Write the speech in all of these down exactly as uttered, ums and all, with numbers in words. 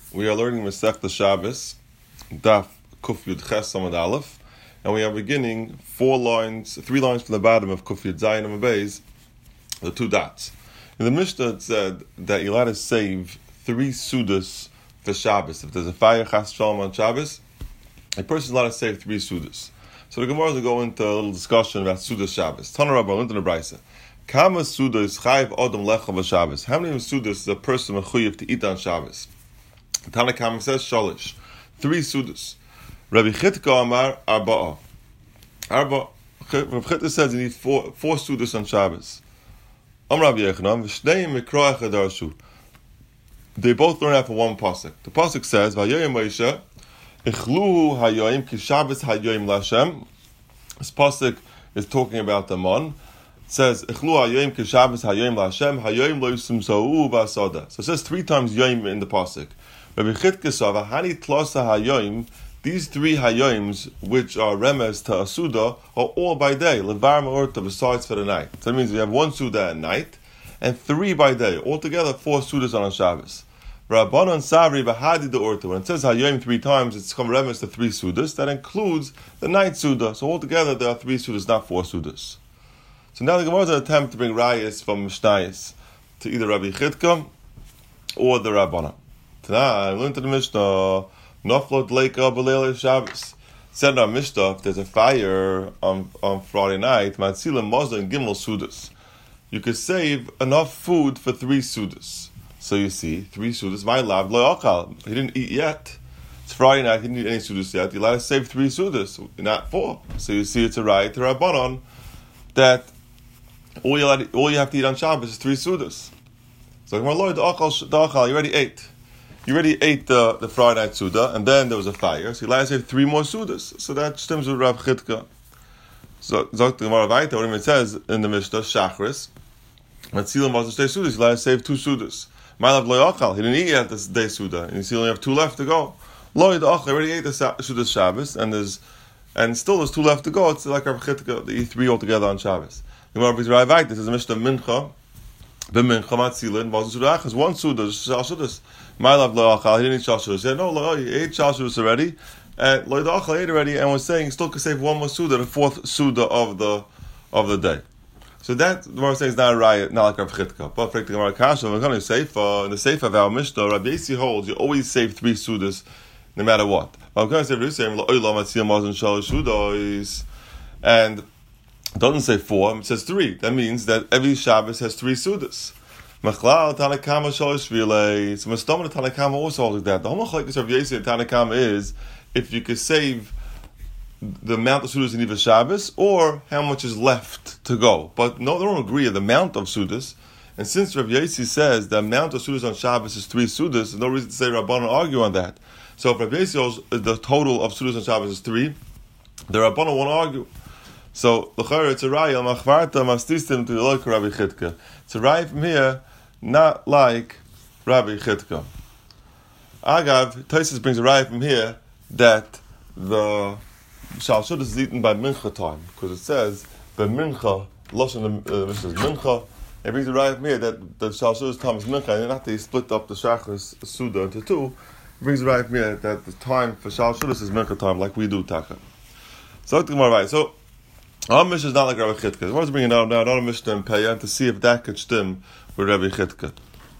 We are learning Masechta Shabbos, Daf Kuf Yud Ches Samad Aleph, and we are beginning four lines, three lines from the bottom of Kuf Yud Zayin and Beis, the two dots. In the Mishnah it said that you're allowed to save three sudas for Shabbos. If there's a fire Chas Shalom on Shabbos, a person is allowed to save three sudas. So the Gemara will go into a little discussion about sudas Shabbos. Tana Rabba, into the Brisa. Kama sudas chayv odom lecha b'Shabbos. How many sudas is a person mechuyev to eat on Shabbos? Tana Kama says shalish, three sudas. Rabbi Chitka Amar arba'a. Arba. Rabbi Chitka says you need four four sudas on Shabbos. Am Rabbi Yechanan v'shneim mikroach adarshu. They both learn out for one pasuk. The pasuk says Vayoyim Moshe ichluhu hayoyim ki Shabbos hayoyim lashem. This pasuk is talking about the mon. It says ichlu hayoyim ki Shabbos hayoyim lashem hayoyim lo yisum sa'u ba'asada. So it says three times yoyim in the pasuk. Rabbi Chitka saw v'hani tlosa hayoyim. These three hayoims, which are remes to a suda, are all by day. Levar ma'orta, besides for the night. So that means we have one suda at night and three by day. Altogether, four sudas on Shabbos. Rabbanon savri b'hadi de orta. When it says hayoim three times, it's come remes to three sudas. That includes the night suda. So altogether, there are three sudas, not four sudas. So now the Gemara is an attempt to bring rayas from Mishnayos to either Rabbi Chitka or the Rabbanon. Tonight, I learned to the Mishnah. Noflot leika b'leil Shabbos. Said in our Mishnah, if there's a fire on, on Friday night, matzila moza and gimel sudas, you could save enough food for three sudas. So you see, three sudas. My lab lo akal. He didn't eat yet. It's Friday night. He didn't eat any sudas yet. You're allowed to save three sudas, not four. So you see, it's a right to Rabbanon that all you allowed, all you have to eat on Shabbos is three sudas. So my Lord, the akal, the akal, you already ate. You already ate the, the Friday night Suda, and then there was a fire, so you allowed to save three more Sudas. So that stems with Rav Chitka. So, Zok the Gemara Vaita, what it says in the Mishnah, Shachris, Matzilim was to stay Sudas, you allowed to save two Sudas. My love Lo Yachal, he didn't eat yet this day Suda, and you see you only have two left to go. Lo Yachal, he already ate the Sudas Shabbos, and there's, and still there's two left to go. It's like Rav Chitka, they eat three altogether on Shabbos. The Gemara brings Rav Vaita, this is the Mishnah Mincha, B'mincha Matzilin, was Suda Achas, one Suda, Shal Sudas. My love lo achal, he didn't eat shal shudas. He said, no, lo, he ate shal shudas already, and lo achal ate already, and was saying he still could save one more suda, the fourth suda of the of the day. So that the Gemara saying is not a riot, not like Rav Chitka. But for the Gemara Kasha, we're going to seifa in the seifa of our Mishnah. Rabbi Yossi holds you always save three sudas, no matter what. But I'm going to say Rabbi Yossi lo olam atziyam mazon shal shudas, and it doesn't say four, it says three. That means that every Shabbos has three sudas. Machlal Tanakama Shalish Vile. So Mastomah Tanakama also holds that. The whole machlekes of Yossi and Tanakama is if you could save the amount of sudas in either Shabbos or how much is left to go. But no, they don't agree on the amount of sudas. And since Rav Yossi says the amount of sudas on Shabbos is three sudas, there's no reason to say Rabbanan argue on that. So if Rav Yossi holds the total of sudas on Shabbos is three, the Rabbanan won't argue. So l'chayr it's a raya machvarta mastistim to like Rabbi Chitka. It's a raya from here. Not like Rabbi Chitka. Agav, Taisus brings a raya from here that the shal shudas is eaten by mincha time, because it says the mincha, lashon the uh, Mishnah is mincha. It brings a raya from here that the shal shudas time is mincha, and not they split up the shachris suda into two. It brings a raya from here that the time for shal shudas is mincha time, like we do taka. So the Gemara right. So our Mishnah is not like Rabbi Chitka. I want to bring it out now, not a Mishnah and Peya, to see if that could stem with Rabbi Chitka.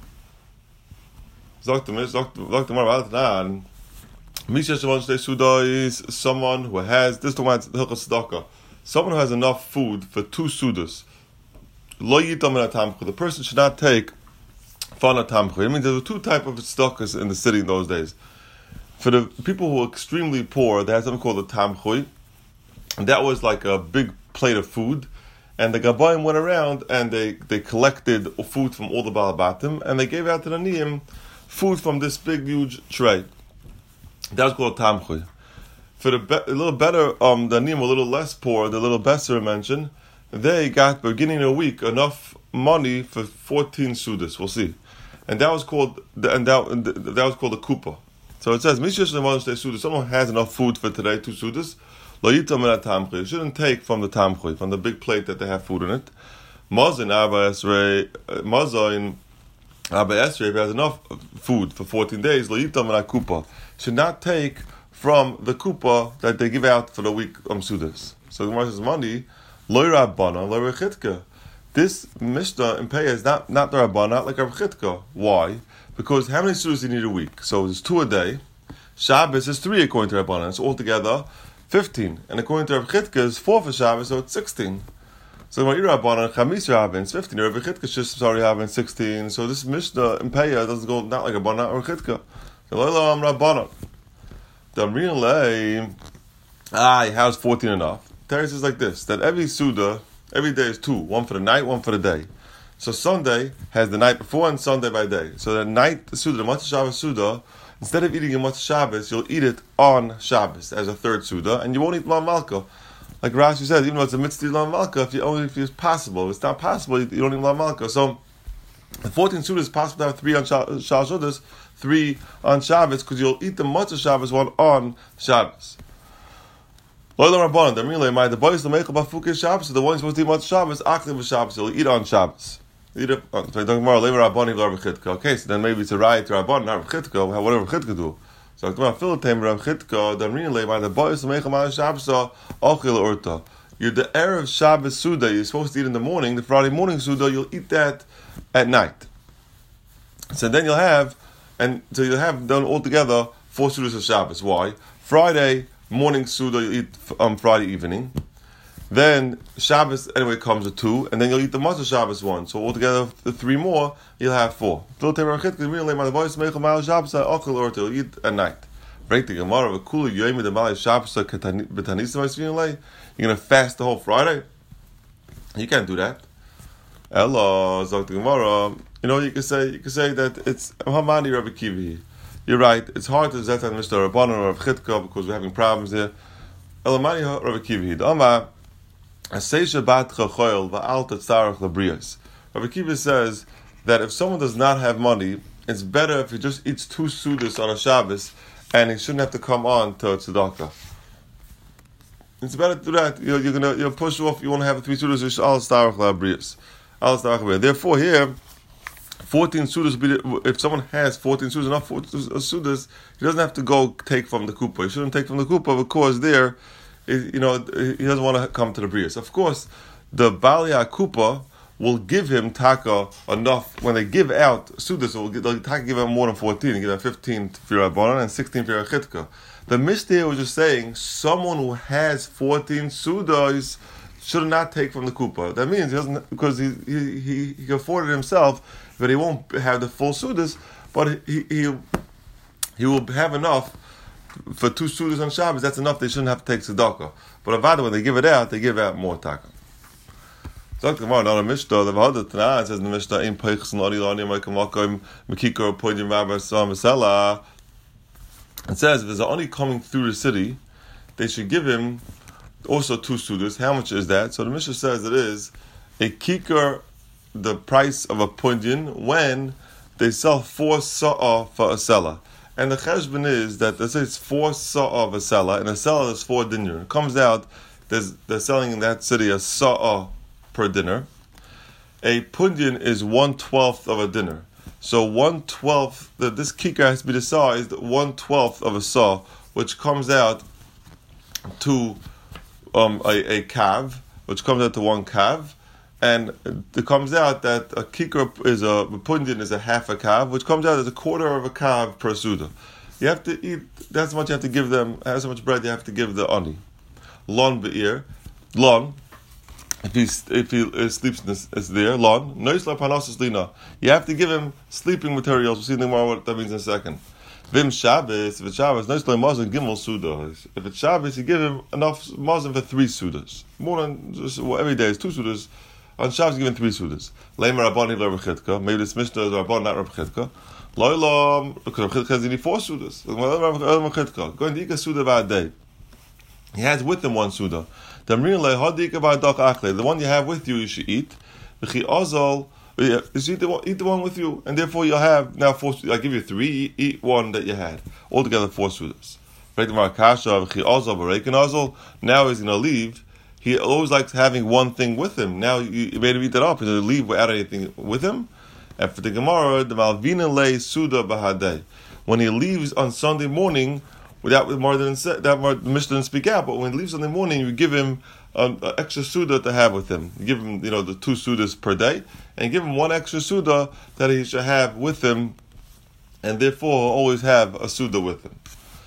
Sagt the Mishnah, sagt the Gemara Vadan, Misha Shavon Shtei Suda is someone who has, this is the one, Hilchos Tzedakah, someone who has enough food for two Sudas. Lo yitam min hatamchu. The person should not take from a tamchu. It means there were two types of tzedakahs in the city in those days. For the people who were extremely poor, they had something called a tamchui. And that was like a big plate of food. And the Gabayim went around and they, they collected food from all the Balabatim and they gave out to the Niyim food from this big, huge tray. That was called Tamchui. For the be- a little better, um, the Niyim were a little less poor, the little Besser mentioned, they got, beginning of the week, enough money for fourteen Sudas. We'll see. And that was called, and that, and that was called a Kupa. So it says, someone has enough food for today, two Sudas. You shouldn't take from the tamchui, from the big plate that they have food in it. Mazin Rabbi Esrei, if he has enough food for fourteen days, lo yitam min kupa, should not take from the kupa that they give out for the week um sudas. So the Gemara says, money, lo Rabbana, lo Rechitka. This Mishnah in Peah is not, not the Rabbana, not like Rav Chitka. Why? Because how many sudas do you need a week? So there's two a day. Shabbos is three according to Rabbana. It's altogether fifteen. And according to Rav Chitka, it's four for Shabbos, so it's sixteen. So when you Rabbana, Chamis Rabbin is fifteen. Rav Chitka is just sorry having sixteen. So this Mishnah in Peah doesn't go not like Rabbana, not Rav Chitka. So lo am Rabbana. The Amrin ah, how's fourteen enough? Teres is like this: that every suda. Every day is two, one for the night, one for the day. So Sunday has the night before and Sunday by day. So the night, the Suda, the Matzah Shabbos Suda, instead of eating a Matzah Shabbos, you'll eat it on Shabbos as a third Suda, and you won't eat Lam Malka. Like Rashi says, even though it's a mitzvah Lam Malka, if you only if it's possible, if it's not possible, you don't eat Lam Malka. So the fourteen Suda is possible to have three on Shal Shudas, three on Shabbos, because you'll eat the Matzah Shabbos one on Shabbos. The boys will make a bafuke Shabbos. So the ones supposed to eat on Shabbos, akli Shabbos. He'll eat on Shabbos. Eat it. So talking more Okay, so then maybe it's a right to Rabban, not Rav whatever Rav Chitka do. So talking about Philatem Rav Chitka. Then really, the boys will make a Shabbos. Achil urta. You're the erev Shabbos Suda. You're supposed to eat in the morning. The Friday morning Suda, you'll eat that at night. So then you'll have, and so you'll have done altogether four Sudas of Shabbos. Why? Friday morning Suda you eat on um, Friday evening. Then Shabbos anyway comes at two, and then you'll eat the Matzah Shabbos one. So altogether, the three more, you'll have four. You'll eat at night. Break the Gemara of a cooler you the Malay Shabbos You're gonna fast the whole Friday? You can't do that. Ella Zok the Gemara. You know you can say you can say that it's Hamani Rabbi Kivi. You're right. It's hard to zet on Mister Rabbanan or Rav Chitka because we're having problems here. Elamani Rabbi Kivi. Dama Aseisha Batcha Choil Va'al Tetzarach Labrios. Rabbi Kivi says that if someone does not have money, it's better if he just eats two sudas on a Shabbos and he shouldn't have to come on to tzedakah. It's better to do that. You're, you're gonna you'll push off. You want to have three sudas. Al Tetzarach Labrios. Al Tetzarach Labrios. Therefore, here. fourteen sudas, if someone has fourteen sudas, enough sudas, he doesn't have to go take from the kupa. He shouldn't take from the kupa because there, you know, he doesn't want to come to the brias. Of course, the Balia Kupa will give him taka enough. When they give out sudas, they'll taka give him more than fourteen. They give him fifteen for Rabbanan and sixteen for Chitka. The Mishnah was just saying someone who has fourteen sudas should not take from the kupa. That means he doesn't, because he he he, he afforded himself. But he won't have the full sudas, but he he he will have enough for two sudas on Shabbos. That's enough. They shouldn't have to take tzedakah. But avada, when they give it out, they give out more taka. So the Gemara, not a Mishnah. The Vahada Tanah says in the Mishnah, "In peichs and odilani ma'ikamakim mekikor poidim rabbi sam v'sela." It says if there's only coming through the city, they should give him also two sudas. How much is that? So the Mishnah says it is a kikar. The price of a pundin when they sell four sa'ah for a seller. And the cheshbon is that they say it's four sa'ah of a seller, and a seller is four dinar. It comes out, there's, they're selling in that city a sa'ah per dinar. A pundin is one-twelfth of a dinar. So one-twelfth, this kikar has to be the size, one-twelfth of a saw, which comes out to um, a, a kav, which comes out to one kav. And it comes out that a kikar is a, a pundin is a half a kav, which comes out as a quarter of a kav per suda. You have to eat, that's how much you have to give them, that's how much bread you have to give the ani. Lon be'ir, lon, if he, if he uh, sleeps, in this, it's there, lon, noisla panosis lina. You have to give him sleeping materials. We'll see more what that means in a second. Vim Shabbos, if it's Shabbos, noisla mazin gimel sudas. If it's Shabbos, you give him enough mazin for three sudas. More than, just, well, every day is two sudas. On Shabbos, given three sudas. Leimer Rabbani lo Rav Chitka. Maybe this Mishnah is Rabbani, not Rav Chitka. Loilam, because Rav Chitka has only four sudas. Rav Chitka going to eat a suda by a day. He has with him one suda. The one you have with you, you should eat. You should eat the one, eat the one with you, and therefore you'll have now four. I give you three. Eat one that you had. Altogether four sudas. Now he's going to leave. He always likes having one thing with him. Now you, you made him eat that up. He's going to leave without anything with him. And for the Gemara, the Malvina lay Suda Bahadeh. When he leaves on Sunday morning, without more than that, more, the Mishnah didn't speak out, but when he leaves on the morning, you give him an extra Suda to have with him. You give him, you know, the two Sudas per day, and you give him one extra Suda that he should have with him, and therefore always have a Suda with him.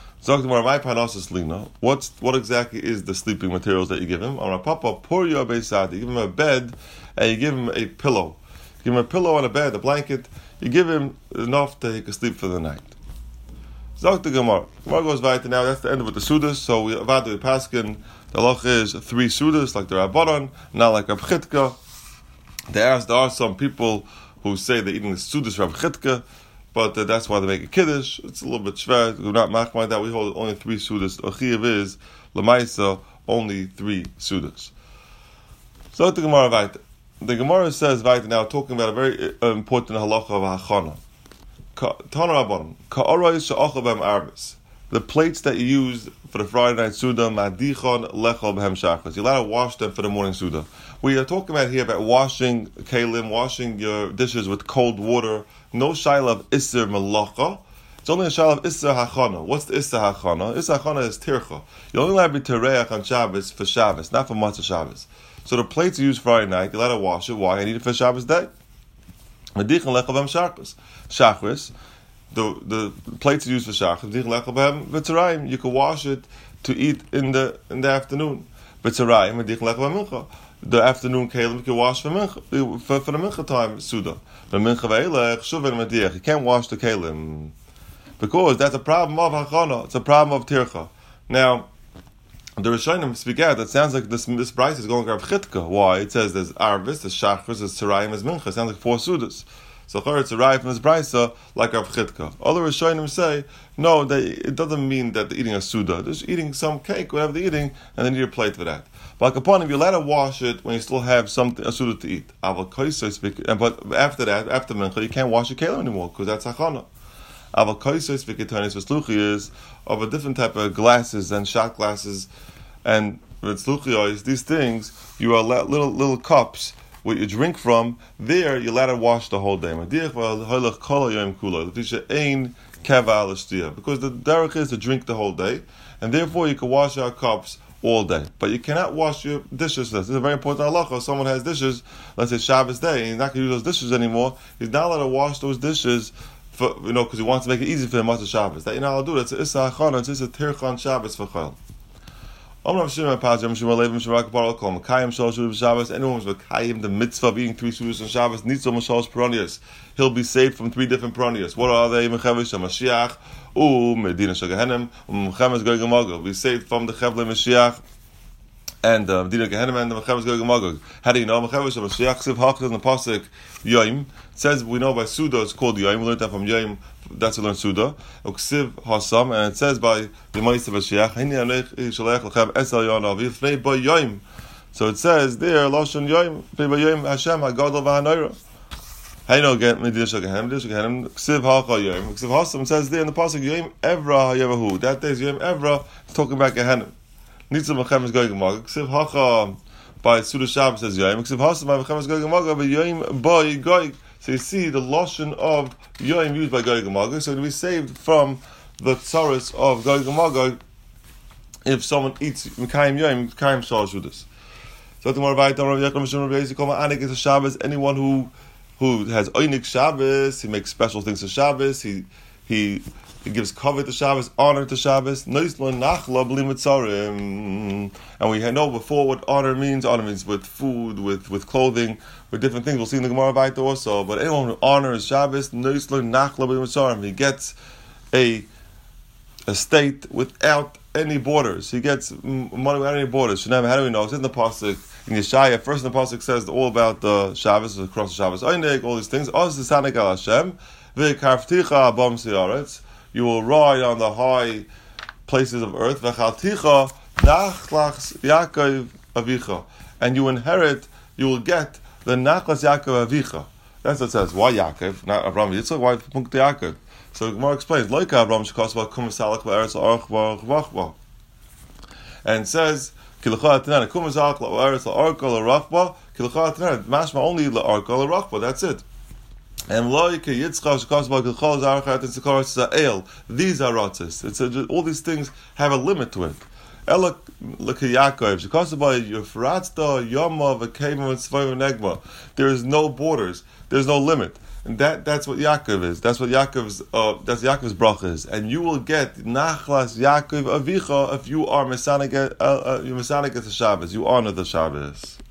What's what exactly is the sleeping materials that you give him? On a papa, you give him a bed and you give him a pillow. You give him a pillow and a bed, a blanket. You give him enough that he can sleep for the night. Zok the Gemara. Gemara goes right now. That's the end of the sudas. So we about the paskin. The halach is three sudas, like the Rabbanon, not like Rab Chitka. They ask. There are some people who say they're eating the sudas Rab Chitka. But uh, that's why they make a kiddush. It's a little bit shver. We're not machmir like that. We hold only three sudas. Achiyav is lemaisa only three sudas. So the Gemara vayta. The Gemara says vayta now, talking about a very uh, important halacha of hachana. Tana Rabbanon ka'arois she'achal b'hem arbis. The plates that you use for the Friday night suda madichon lechol b'hem shachris. You're allowed to wash them for the morning suda. We are talking about here about washing kalim, washing your dishes with cold water. No shaila of isser malacha. It's only a shaila of isser hachana. What's the isser hachana? Isser hachana is tircha. You're only allowed to be tereach on Shabbos for Shabbos, not for Matzah Shabbos. So the plates you use Friday night, you're allowed to wash it. Why? I need it for Shabbos day. Medichin lechol b'hem shachris. Shachris. The the plates you use for shachris. Medichin lechol b'hem v'tzarayim. You can wash it to eat in the in the afternoon. V'tzarayim medichin lechol b'hem mincha. The afternoon kalim you can wash for mincha, for, for the mincha time suda. The mincha ve'elech shuven mediach. You can't wash the kalim because that's a problem of hachana. It's a problem of tircha. Now, the Rishonim speak out. That sounds like this this price is going to Rav Chitka. Why? It says there's arvis, there's shachris, there's tzarayim, there's mincha. It sounds like four sudas. So it's a rai from his brisa like Rav Chitka. Other Rishonim say no. They, it doesn't mean that they're eating a suda. They're just eating some cake, whatever they're eating, and they need a plate for that. But upon if you let it wash it when you still have something a suda to eat. But after that, after mincha, you can't wash your kalim anymore because that's hachana. Aval kaisos v'ketanis v'sluchi is of a different type of glasses and shot glasses, and v'sluchi these things you are little little cups where you drink from. There you let it wash the whole day. Because the derech is to drink the whole day, and therefore you can wash our cups all day. But you cannot wash your dishes. This is a very important halacha. Someone has dishes, let's say Shabbos day, and he's not going to use those dishes anymore. He's not allowed to wash those dishes, for, you know, because he wants to make it easy for him after Shabbos. That you're not allowed to do. That's a issa hachana. It's a tirchan Shabbos for chayil. Anyone who's mekayim the mitzvah of eating three sudas on Shabbos needs some shalosh peronius. He'll be saved from three different peronius. What are they? Mechavish Mashiach, u Medina Shagahenim, Mechavish Gog Magog. Be saved from the Chevle Mashiach and uh, Medina Gehenim and the Mechavish Gog Magog. How do you know? Mechavish Mashiach Siv Hachas in the pasuk Yom. It says we know by Suda it's called Yom. We learned that from Yom. That's to learn Suda. Uksiv Hasam, and it says by the Ma'aseh Mashiach, Hini Anech Shalech Lechem Esel Yonav Yifnei Ba Yom. So it says there, Lashon Yom, Ba Yom Hashem Hagadol VaHanoira. How you know again? Medina Shagahem, Medina Shagahem, Ksiv Hacha Yom. Ksiv Hasam says there in the pasuk Yom Evra Hayevahu. That day is Yom Evra. It's talking about Gehenim. Nitzah Mechem is going Gemag. Ksiv Hacha by Suda Shabbos says Yom. Ksiv Hasam by Mechem is going Gemag. But Yom Ba Goy. So you see the lotion of Yom used by Goy Gemagog, so to be saved from the tsaris of Goy Gemagog if someone eats Mekayim Yom, Mekayim Shal Shudas. So the more about Anik is a Shabbos. Anyone who who has Oynik Shabbos, he makes special things for Shabbos. He he he gives cover to Shabbos, honor to Shabbos. And we know before what honor means. Honor means with food, with, with clothing, with different things. We'll see in the Gemara Vayta also. But anyone who honors Shabbos, he gets a estate without any borders. He gets money without any borders. How do we know? It's in the pasuk in Yeshaya. First, in the pasuk says all about the Shabbos, across the Shabbos, Oynek, all these things. You will ride on the high places of earth. And you inherit, you will get the Nachlas Yaakov Avicha. That's what it says. Why Yaakov? Not Abraham Yitzchak. Why Punkt Yaakov? So the Gemara explains, Loika Abraham Shekosva Kum Salach V'Eretz L'Arach V'Rachva. And says, Kilecha Atanan Kum Salach L'Eretz L'Arach L'Rachva. Kilecha Atanan Mashma only L'Arach L'Rachva. That's it. And loike yitzchak shekosbal gechol zarachat and sekar sa'el. These are rotzes. It's a, all these things have a limit to it. Ela l'kiyakov shekosbal yufratzda yoma v'keimu tzvayim negma. There is no borders. There's no limit. And that, that's what Yaakov is. That's what Yaakov's uh, that's Yaakov's bracha is. And you will get nachlas Yaakov avicha if you are Masaniget uh, uh, you Masaniget the Shabbos. You honor the Shabbos.